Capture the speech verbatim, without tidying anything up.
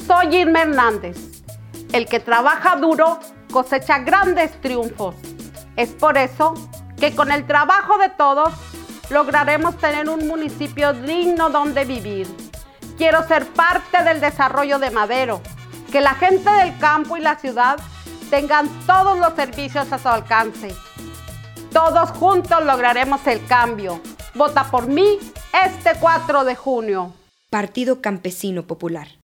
Soy Irma Hernández. El que trabaja duro cosecha grandes triunfos. Es por eso que con el trabajo de todos lograremos tener un municipio digno donde vivir. Quiero ser parte del desarrollo de Madero, que la gente del campo y la ciudad tengan todos los servicios a su alcance. Todos juntos lograremos el cambio. Vota por mí este cuatro de junio. Partido Campesino Popular.